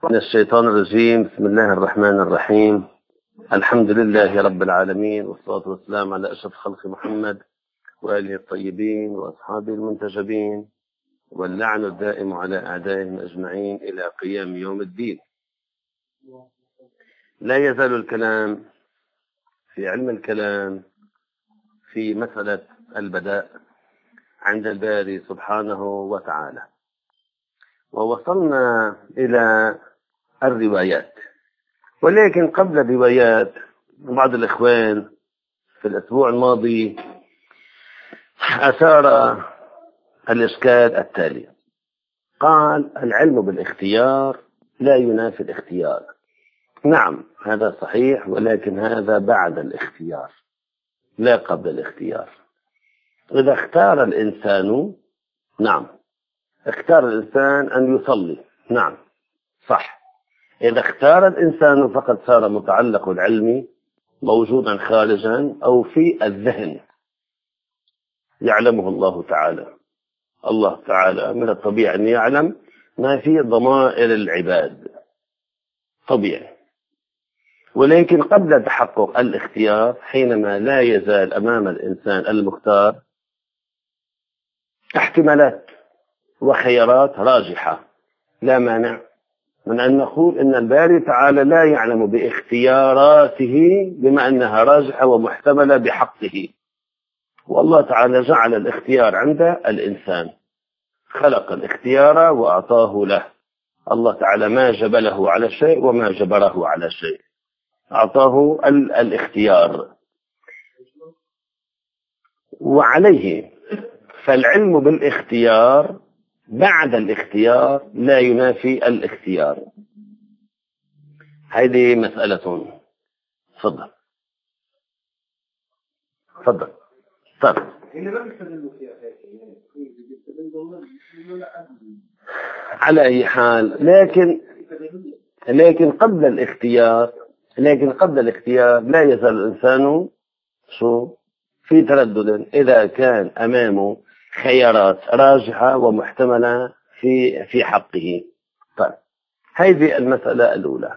من الشيطان الرجيم. بسم الله الرحمن الرحيم. الحمد لله رب العالمين، والصلاة والسلام على أشرف خلق محمد وآله الطيبين وأصحابه المنتجبين، واللعن الدائم على أعدائهم أجمعين إلى قيام يوم الدين. لا يزال الكلام في علم الكلام في مسألة البداء عند الباري سبحانه وتعالى، ووصلنا إلى الروايات. ولكن قبل الروايات بعض الإخوان في الأسبوع الماضي أثار الإشكال التالي. قال: العلم بالاختيار لا ينافي الاختيار. نعم، هذا صحيح، ولكن هذا بعد الاختيار لا قبل الاختيار. إذا اختار الإنسان، نعم، اختار الإنسان أن يصلي، نعم صح. إذا اختار الإنسان فقد صار متعلق العلم موجودا خارجا أو في الذهن يعلمه الله تعالى. الله تعالى من الطبيعي أن يعلم ما في ضمائر العباد، طبيعي. ولكن قبل تحقق الاختيار، حينما لا يزال أمام الإنسان المختار احتمالات وخيارات راجحة، لا مانع من أن نقول إن الباري تعالى لا يعلم باختياراته بما أنها راجحة ومحتملة بحقه. والله تعالى جعل الاختيار عند الإنسان، خلق الاختيار وأعطاه له. الله تعالى ما جبله على شيء وما جبره على شيء، أعطاه الاختيار. وعليه فالعلم بالاختيار بعد الاختيار لا ينافي الاختيار. هذه مسألة. تفضل تفضل. طيب، على أي حال، لكن قبل الاختيار لا يزال الإنسان في تردد إذا كان أمامه خيارات راجحة ومحتملة في حقه. طيب، هذه المسألة الأولى.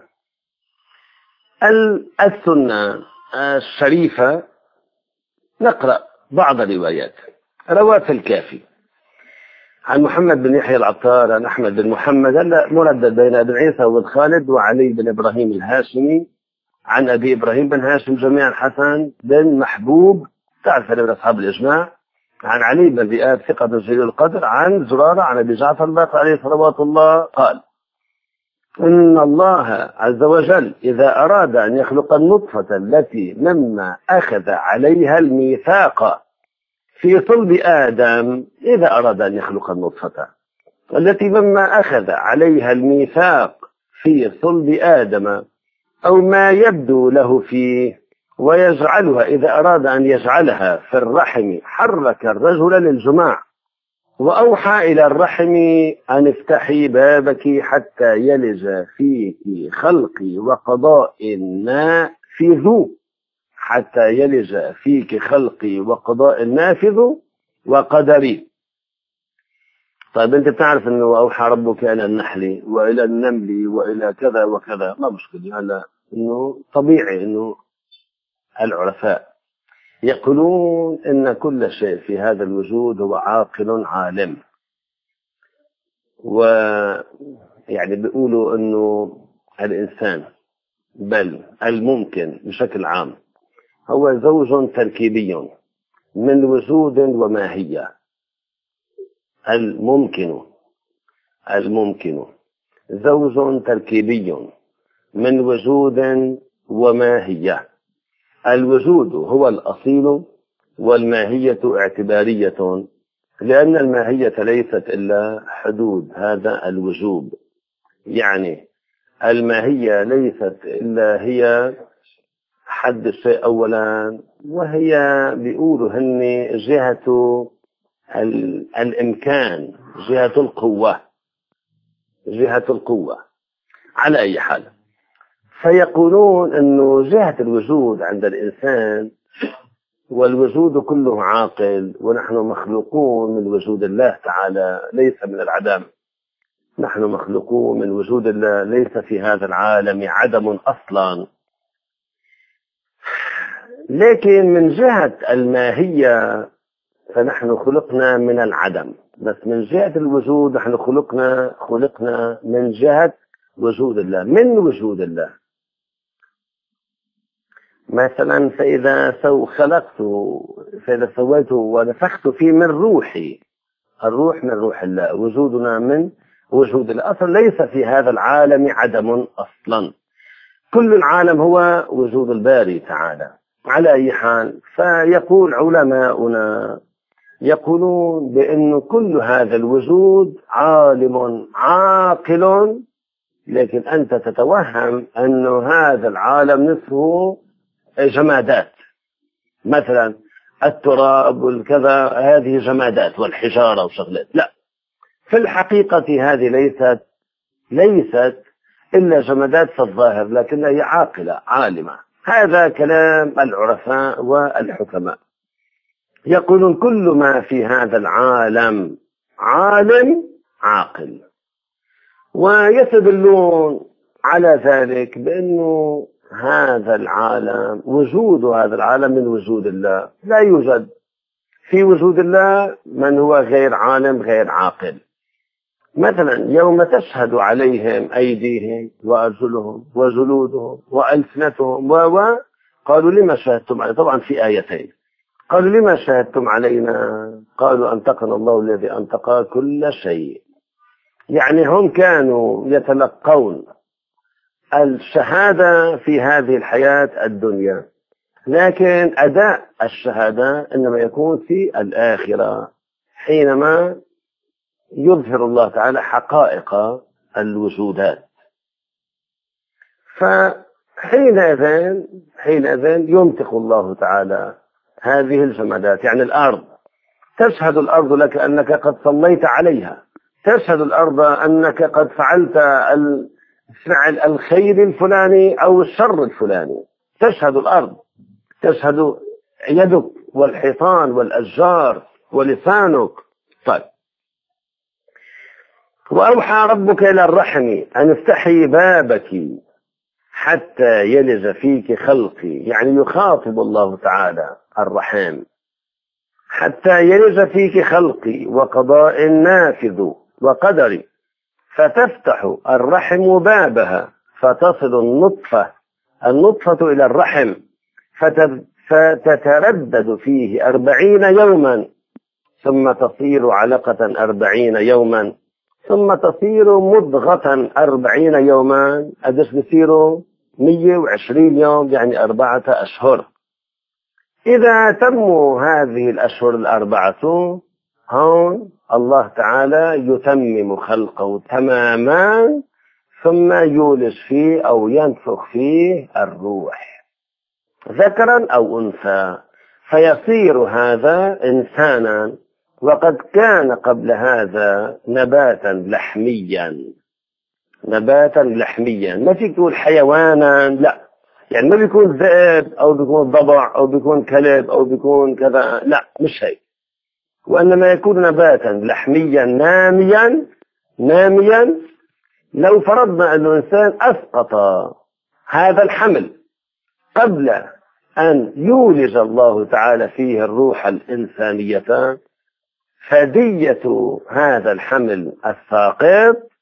السنة الشريفة نقرأ بعض الروايات. رواه في الكافي عن محمد بن يحيى العطار عن أحمد بن محمد مردد بين ابن عيسى وابن خالد وعلي بن إبراهيم الهاشمي عن أبي إبراهيم بن هاشم جميعا حسن بن محبوب، تعرف من أصحاب الإجماع، عن علي بن ذئاب ثقة جليل القدر عن زرارة عن أبي جعفر الباقر عليه صلوات الله قال: إن الله عز وجل إذا أراد أن يخلق النطفة التي مما أخذ عليها الميثاق في صلب آدم، إذا أراد أن يخلق النطفة التي مما أخذ عليها الميثاق في صلب آدم أو ما يبدو له فيه ويجعلها، إذا أراد أن يجعلها في الرحم حرك الرجل للجماع وأوحى إلى الرحم أن افتحي بابك حتى يلج فيك خلقي وقضاء نافذ، حتى يلج فيك خلقي وقضاء نافذ وقدري. طيب، أنت بتعرف أنه أوحى ربك إلى النحل وإلى النمل وإلى كذا وكذا، ما مشكلة. هلا أنه طبيعي أنه العرفاء يقولون إن كل شيء في هذا الوجود هو عاقل عالم، ويعني بيقولوا أنه الإنسان بل الممكن بشكل عام هو زوج تركيبي من وجود وماهية. الممكن زوج تركيبي من وجود وماهية. الوجود هو الأصيل والماهية اعتبارية، لأن الماهية ليست إلا حدود هذا الوجود. يعني الماهية ليست إلا هي حد الشيء أولا، وهي بيقولوا هن جهة الإمكان، جهة القوة. على أي حال، فيقولون أنه جهة الوجود عند الإنسان، والوجود كله عاقل، ونحن مخلوقون من وجود الله تعالى ليس من العدم. نحن مخلوقون من وجود الله، ليس في هذا العالم عدم أصلا. لكن من جهة الماهية فنحن خلقنا من العدم، بس من جهة الوجود نحن خلقنا من جهة وجود الله، من وجود الله. مثلا فإذا فإذا سويته ونفخت فيه من روحي، الروح من روح الله، وجودنا من وجود الله. أصلا ليس في هذا العالم عدم أصلا، كل العالم هو وجود الباري تعالى. على أي حال، فيقول علماؤنا يقولون بأن كل هذا الوجود عالم عاقل، لكن أنت تتوهم أن هذا العالم نصفه جمادات، مثلا التراب والكذا هذه جمادات والحجارة وشغلات. لا، في الحقيقة هذه ليست إلا جمادات في الظاهر، لكنها هي عاقلة عالمة. هذا كلام العرفاء والحكماء، يقولون كل ما في هذا العالم عالم عاقل، ويستدلون على ذلك بأنه هذا العالم، وجود هذا العالم من وجود الله، لا يوجد في وجود الله من هو غير عالم غير عاقل. مثلا يوم تشهد عليهم أيديهم وأرجلهم وجلودهم وألسنتهم قالوا لما شهدتم علينا، طبعا في آيتين، قالوا لما شهدتم علينا، قالوا أنطقنا الله الذي أنطق كل شيء. يعني هم كانوا يتلقون الشهادة في هذه الحياة الدنيا، لكن أداء الشهادة إنما يكون في الآخرة، حينما يظهر الله تعالى حقائق الوجودات. فحينئذ ينطق الله تعالى هذه الجمادات. يعني الأرض، تشهد الأرض لك أنك قد صليت عليها، تشهد الأرض أنك قد فعلت الفعل الخير الفلاني أو الشر الفلاني، تشهد الأرض، تشهد يدك والحيطان والأشجار ولسانك. طيب، وأوحى ربك إلى الرحم أن افتحي بابك حتى يلج فيك خلقي، يعني يخاطب الله تعالى الرحم، حتى يلج فيك خلقي وقضاء نافذ وقدري، فتفتح الرحم بابها فتصل النطفة إلى الرحم، فتتردد فيه 40 يوما، ثم تصير علقة 40 يوما، ثم تصير مضغة 40 يوما، أدش بصيروا 120 يوم، يعني 4 أشهر. إذا تموا هذه الأشهر 4، هون الله تعالى يتمم خلقه تماما، ثم يولج فيه أو ينفخ فيه الروح، ذكرا أو أنثى، فيصير هذا إنسانا، وقد كان قبل هذا نباتا لحميا. ما فيك تقول حيوانا، لا، يعني ما بيكون ذئب أو بيكون ضبع أو بيكون كلب أو بيكون كذا، لا، مش هيك، وإنما يكون نباتا لحميا ناميا. لو فرضنا أن الإنسان أسقط هذا الحمل قبل أن يولج الله تعالى فيه الروح الإنسانية، فدية هذا الحمل الساقط